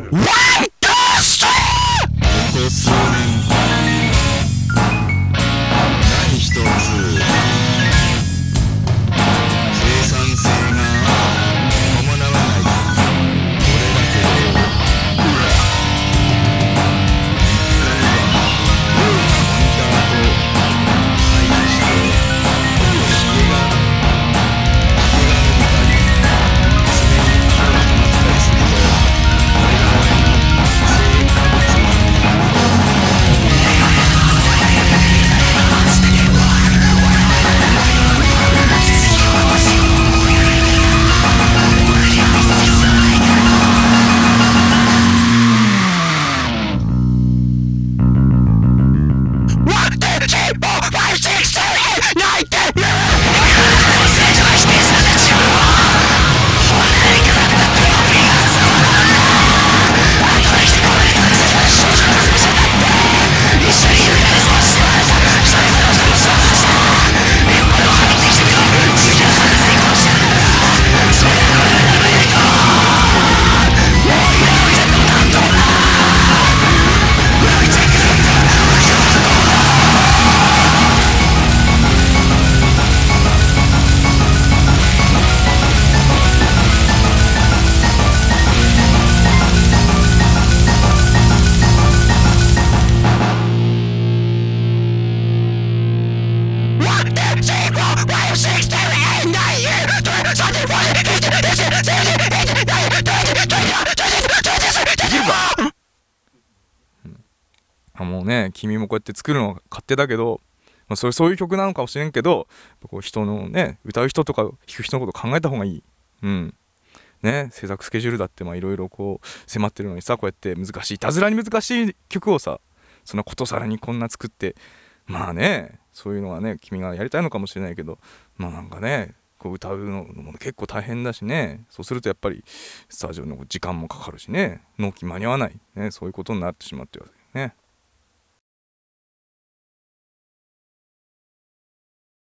ここ数年何一つ生産性が伴わないこれだけど1回はモニターと対峙してひげが伸びたり爪に歯がはまったりすると我々の生化物になるともうね、君もこうやって作るのが勝手だけど、そういう曲なのかもしれんけど、こう人のね、歌う人とか弾く人のこと考えた方がいい。ね、制作スケジュールだっていろいろこう迫ってるのにさ、こうやって難しい、いたずらに難しい曲をさ、そんなことさらにこんな作って、そういうのはね、君がやりたいのかもしれないけど、なんかね、こう歌うのも結構大変だしね、そうするとやっぱりスタジオの時間もかかるしね、納期間に合わない、ね、そういうことになってしまってるわけね。